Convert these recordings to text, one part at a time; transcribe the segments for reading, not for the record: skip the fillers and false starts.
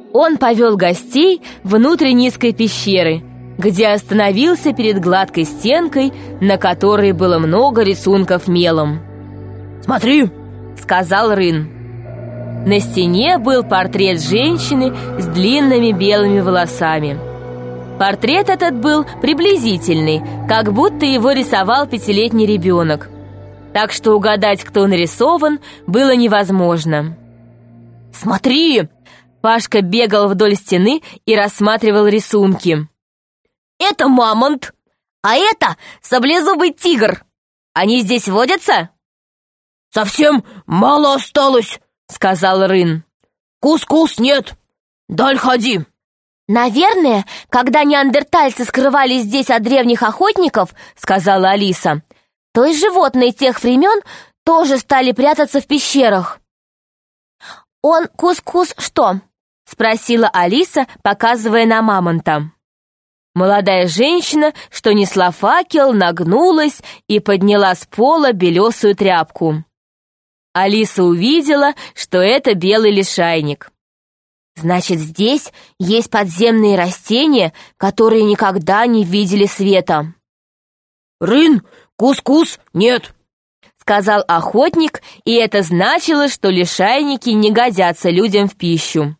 Он повел гостей внутрь низкой пещеры, где остановился перед гладкой стенкой, на которой было много рисунков мелом. «Смотри!» — сказал Рын. На стене был портрет женщины с длинными белыми волосами. Портрет этот был приблизительный, как будто его рисовал 5-летний ребенок. Так что угадать, кто нарисован, было невозможно. «Смотри!» Пашка бегал вдоль стены и рассматривал рисунки. «Это мамонт, а это саблезубый тигр. Они здесь водятся?» «Совсем мало осталось», — сказал Рын. «Кус-кус нет. Даль ходи». «Наверное, когда неандертальцы скрывались здесь от древних охотников, — сказала Алиса, — то и животные тех времен тоже стали прятаться в пещерах». «Он кус-кус что?» — спросила Алиса, показывая на мамонта. Молодая женщина, что несла факел, нагнулась и подняла с пола белесую тряпку. Алиса увидела, что это белый лишайник. «Значит, здесь есть подземные растения, которые никогда не видели света». «Рын, кус-кус нет», — сказал охотник, и это значило, что лишайники не годятся людям в пищу.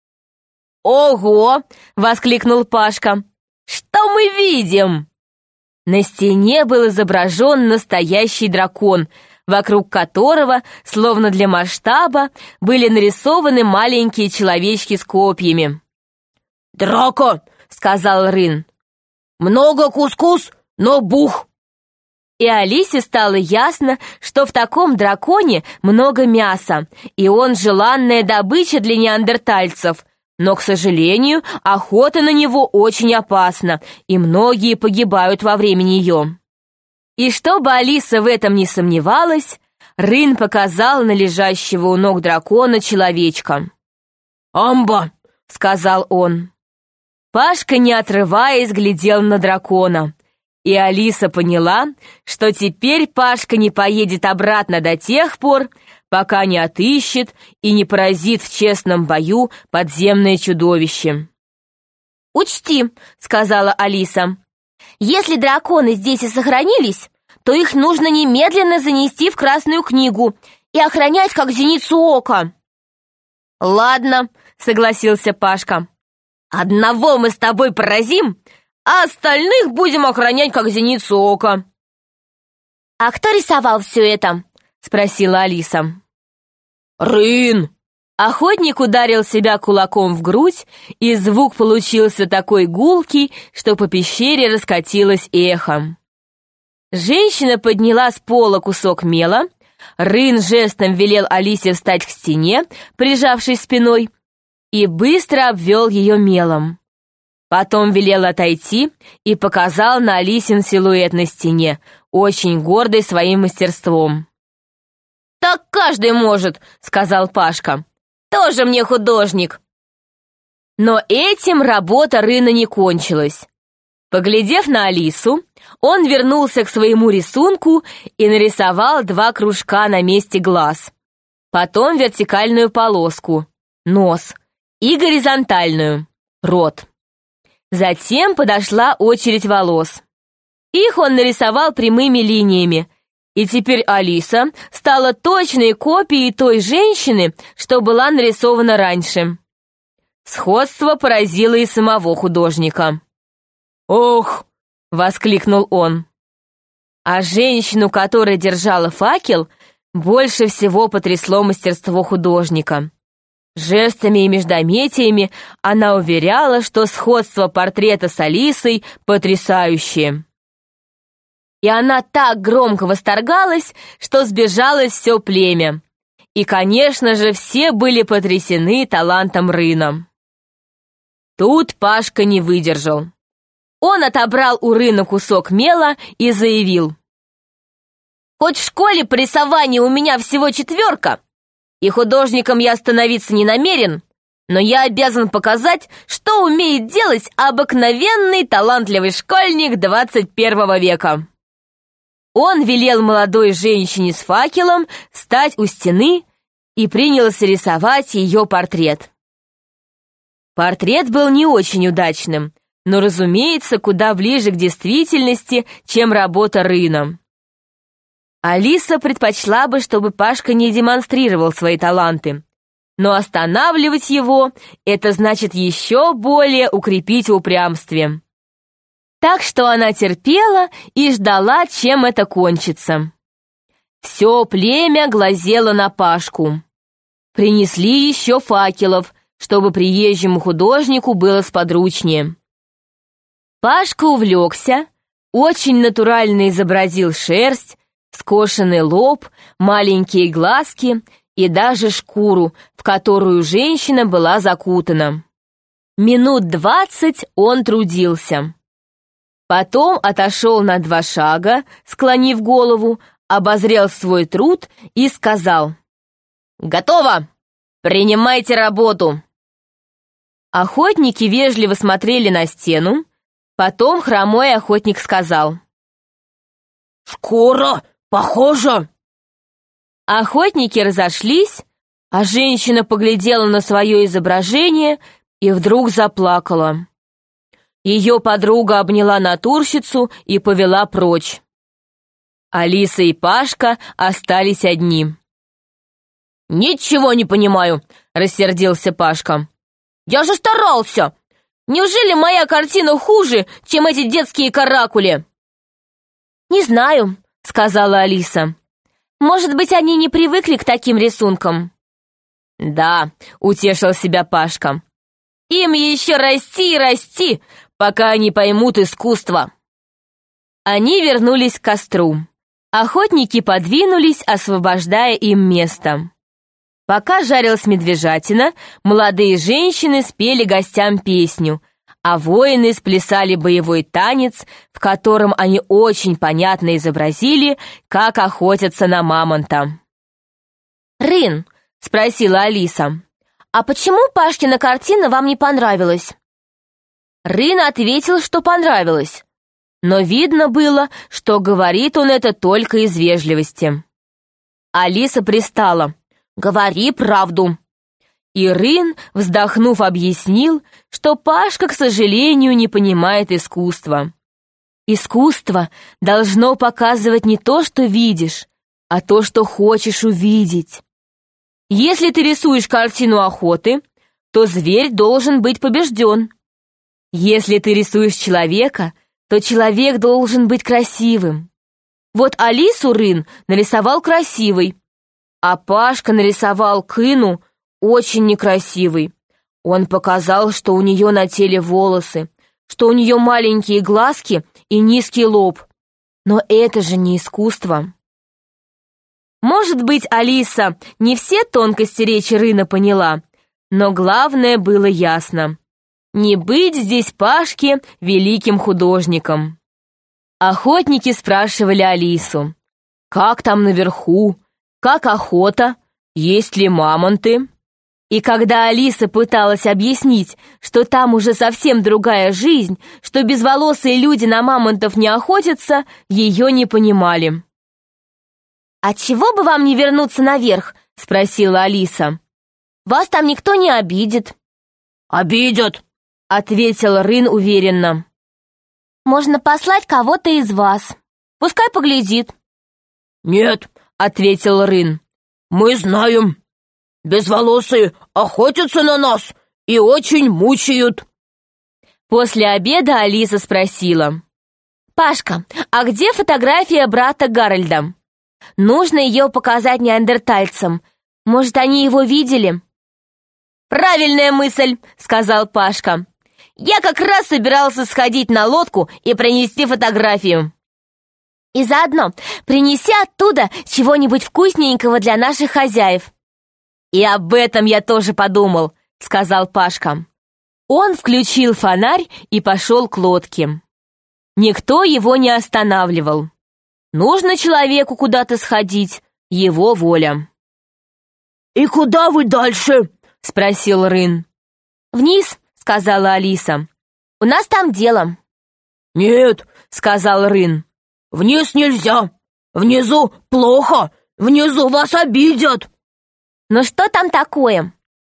«Ого!» — воскликнул Пашка. «Что мы видим?» На стене был изображен настоящий дракон, вокруг которого, словно для масштаба, были нарисованы маленькие человечки с копьями. «Драко!» — сказал Рын. «Много кус-кус, но бух!» И Алисе стало ясно, что в таком драконе много мяса, и он желанная добыча для неандертальцев. Но, к сожалению, охота на него очень опасна, и многие погибают во время нее. И чтобы Алиса в этом не сомневалась, Рын показал на лежащего у ног дракона человечка. «Амба!» — сказал он. Пашка, не отрываясь, глядел на дракона. И Алиса поняла, что теперь Пашка не поедет обратно до тех пор, пока не отыщет и не поразит в честном бою подземное чудовище. «Учти», — сказала Алиса, — «если драконы здесь и сохранились, то их нужно немедленно занести в Красную книгу и охранять как зеницу ока». «Ладно», — согласился Пашка. «Одного мы с тобой поразим, а остальных будем охранять как зеницу ока». «А кто рисовал все это?» — спросила Алиса. «Рын!» Охотник ударил себя кулаком в грудь, и звук получился такой гулкий, что по пещере раскатилось эхом. Женщина подняла с пола кусок мела, Рын жестом велел Алисе встать к стене, прижавшись спиной, и быстро обвел ее мелом. Потом велел отойти и показал на Алисин силуэт на стене, очень гордый своим мастерством. «Так каждый может», — сказал Пашка. «Тоже мне художник». Но этим работа Рына не кончилась. Поглядев на Алису, он вернулся к своему рисунку и нарисовал 2 кружка на месте глаз. Потом вертикальную полоску — нос, и горизонтальную — рот. Затем подошла очередь волос. Их он нарисовал прямыми линиями, и теперь Алиса стала точной копией той женщины, что была нарисована раньше. Сходство поразило и самого художника. «Ох!» — воскликнул он. А женщину, которая держала факел, больше всего потрясло мастерство художника. Жестами и междометиями она уверяла, что сходство портрета с Алисой потрясающее. И она так громко восторгалась, что сбежалось все племя. И, конечно же, все были потрясены талантом Рына. Тут Пашка не выдержал. Он отобрал у Рына кусок мела и заявил: «Хоть в школе по рисованию у меня всего 4, и художником я становиться не намерен, но я обязан показать, что умеет делать обыкновенный талантливый школьник 21 века». Он велел молодой женщине с факелом стать у стены и принялся рисовать ее портрет. Портрет был не очень удачным, но, разумеется, куда ближе к действительности, чем работа Рына. Алиса предпочла бы, чтобы Пашка не демонстрировал свои таланты, но останавливать его — это значит еще более укрепить в упрямстве. Так что она терпела и ждала, чем это кончится. Все племя глазело на Пашку. Принесли еще факелов, чтобы приезжему художнику было сподручнее. Пашка увлекся, очень натурально изобразил шерсть, скошенный лоб, маленькие глазки и даже шкуру, в которую женщина была закутана. Минут 20 он трудился. Потом отошел на 2 шага, склонив голову, обозрел свой труд и сказал: «Готово! Принимайте работу!» Охотники вежливо смотрели на стену, потом хромой охотник сказал: «Шкура похожа!» Охотники разошлись, а женщина поглядела на свое изображение и вдруг заплакала. Ее подруга обняла натурщицу и повела прочь. Алиса и Пашка остались одни. «Ничего не понимаю», — рассердился Пашка. «Я же старался! Неужели моя картина хуже, чем эти детские каракули?» «Не знаю», — сказала Алиса. «Может быть, они не привыкли к таким рисункам?» «Да», — утешил себя Пашка. «Им еще расти и расти, пока они поймут искусство». Они вернулись к костру. Охотники подвинулись, освобождая им место. Пока жарилась медвежатина, молодые женщины спели гостям песню, а воины сплясали боевой танец, в котором они очень понятно изобразили, как охотятся на мамонта. «Рын», — спросила Алиса, — «а почему Пашкина картина вам не понравилась?» Рын ответил, что понравилось, но видно было, что говорит он это только из вежливости. Алиса пристала: «Говори правду». И Рын, вздохнув, объяснил, что Пашка, к сожалению, не понимает искусства. Искусство должно показывать не то, что видишь, а то, что хочешь увидеть. Если ты рисуешь картину охоты, то зверь должен быть побежден. Если ты рисуешь человека, то человек должен быть красивым. Вот Алису Рын нарисовал красивой, а Пашка нарисовал Кыну очень некрасивой. Он показал, что у нее на теле волосы, что у нее маленькие глазки и низкий лоб. Но это же не искусство. Может быть, Алиса не все тонкости речи Рына поняла, но главное было ясно: не быть здесь Пашке великим художником. Охотники спрашивали Алису: «Как там наверху? Как охота? Есть ли мамонты?» И когда Алиса пыталась объяснить, что там уже совсем другая жизнь, что безволосые люди на мамонтов не охотятся, ее не понимали. «А чего бы вам не вернуться наверх?» — спросила Алиса. «Вас там никто не обидит». «Обидят», — ответил Рын уверенно. «Можно послать кого-то из вас. Пускай поглядит». «Нет», — ответил Рын. «Мы знаем. Безволосые охотятся на нас и очень мучают». После обеда Алиса спросила: «Пашка, а где фотография брата Гарольда? Нужно ее показать неандертальцам. Может, они его видели?» «Правильная мысль», — сказал Пашка. «Я как раз собирался сходить на лодку и принести фотографию». «И заодно принеси оттуда чего-нибудь вкусненького для наших хозяев». «И об этом я тоже подумал», — сказал Пашка. Он включил фонарь и пошел к лодке. Никто его не останавливал. Нужно человеку куда-то сходить, его воля. «И куда вы дальше?» — спросил Рын. «Вниз», — сказала Алиса. «У нас там дело». «Нет», — сказал Рын. «Вниз нельзя. Внизу плохо. Внизу вас обидят». «Но что там такое?»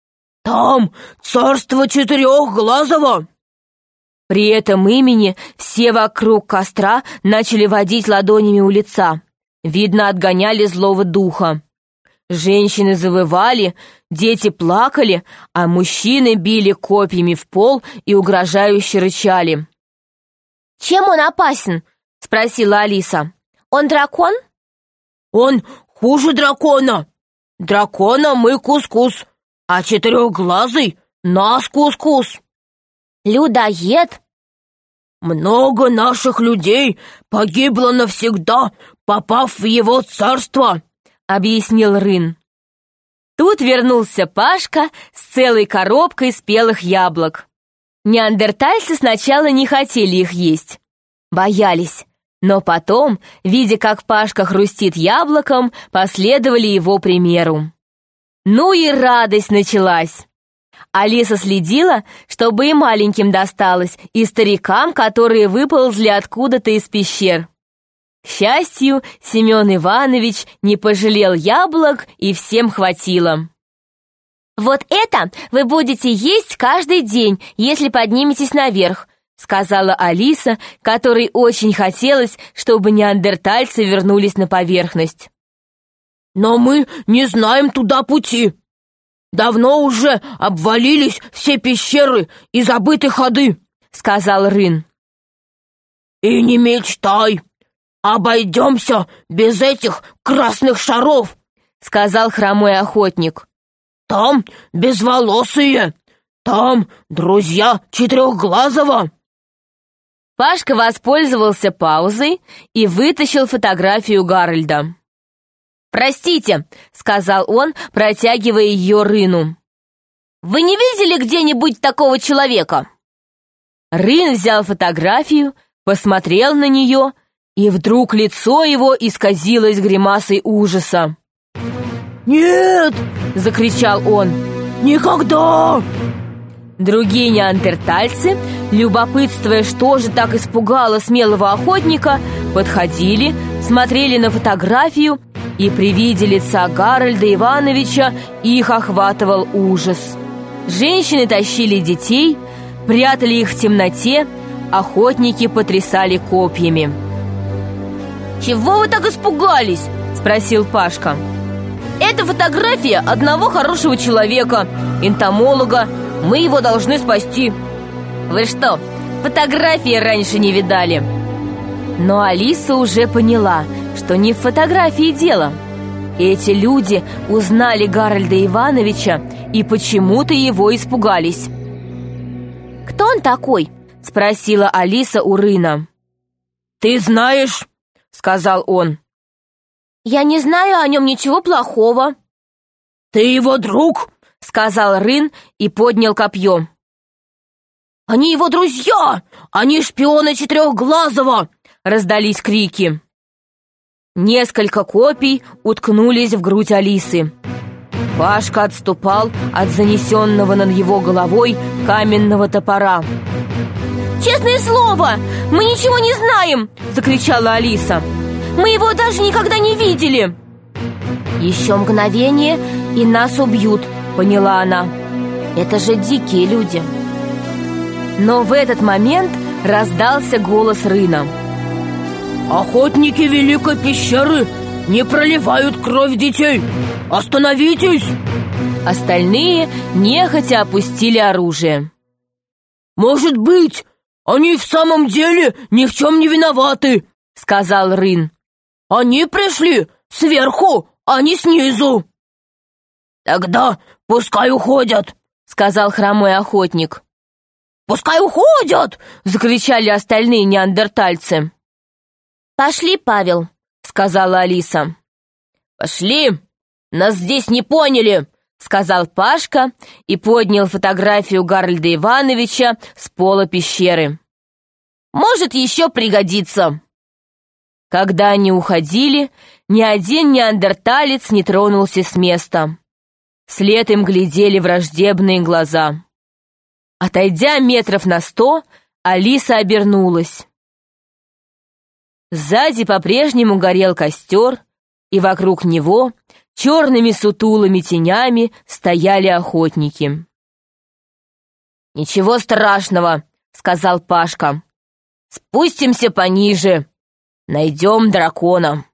Там царство Четырехглазого!» При этом имени все вокруг костра начали водить ладонями у лица. Видно, отгоняли злого духа. Женщины завывали, дети плакали, а мужчины били копьями в пол и угрожающе рычали. «Чем он опасен?» — спросила Алиса. «Он дракон?» «Он хуже дракона. Дракона мы кус-кус, а Четырехглазый нас кус-кус». «Людоед?» «Много наших людей погибло навсегда, попав в его царство», — объяснил Рын. Тут вернулся Пашка с целой коробкой спелых яблок. Неандертальцы сначала не хотели их есть, боялись, но потом, видя, как Пашка хрустит яблоком, последовали его примеру. Ну и радость началась. Алиса следила, чтобы и маленьким досталось, и старикам, которые выползли откуда-то из пещер. К счастью, Семен Иванович не пожалел яблок, и всем хватило. «Вот это вы будете есть каждый день, если подниметесь наверх», сказала Алиса, которой очень хотелось, чтобы неандертальцы вернулись на поверхность. «Но мы не знаем туда пути. Давно уже обвалились все пещеры и забыты ходы», — сказал Рын. «И не мечтай, обойдемся без этих красных шаров», — сказал хромой охотник. «Там безволосые, там друзья Четырехглазого». Пашка воспользовался паузой и вытащил фотографию Гарольда. «Простите», — сказал он, протягивая ее Рыну. «Вы не видели где-нибудь такого человека?» Рын взял фотографию, посмотрел на нее, и вдруг лицо его исказилось гримасой ужаса. «Нет!» — закричал он. «Никогда!» Другие неандертальцы, любопытствуя, что же так испугало смелого охотника, подходили, смотрели на фотографию, и при виде лица Гарольда Ивановича их охватывал ужас. Женщины тащили детей, прятали их в темноте, охотники потрясали копьями. «Чего вы так испугались?» — спросил Пашка. «Это фотография одного хорошего человека, энтомолога. Мы его должны спасти». «Вы что, фотографии раньше не видали?» Но Алиса уже поняла, что не в фотографии дело. Эти люди узнали Гарольда Ивановича и почему-то его испугались. «Кто он такой?» — спросила Алиса у Рына. «Ты знаешь?» — сказал он. «Я не знаю о нем ничего плохого». «Ты его друг?» — сказал Рын и поднял копье. «Они его друзья! Они шпионы Четырехглазого!» — раздались крики. Несколько копий уткнулись в грудь Алисы. Пашка отступал от занесенного над его головой каменного топора. «Честное слово, мы ничего не знаем!» — закричала Алиса. «Мы его даже никогда не видели!» «Еще мгновение, и нас убьют», — поняла она. «Это же дикие люди». Но в этот момент раздался голос Рына. «Охотники Великой пещеры не проливают кровь детей! Остановитесь!» Остальные нехотя опустили оружие. «Может быть, они в самом деле ни в чем не виноваты», — сказал Рын. «Они пришли сверху, а не снизу». «Тогда пускай уходят», — сказал хромой охотник. «Пускай уходят!» — закричали остальные неандертальцы. «Пошли, Павел», — сказала Алиса. «Пошли! Нас здесь не поняли!» — сказал Пашка и поднял фотографию Гарольда Ивановича с пола пещеры. «Может, еще пригодится!» Когда они уходили, ни один неандерталец не тронулся с места. Вслед им глядели враждебные глаза. Отойдя метров на 100, Алиса обернулась. Сзади по-прежнему горел костер, и вокруг него черными сутулыми тенями стояли охотники. «Ничего страшного», — сказал Пашка. «Спустимся пониже, найдем дракона».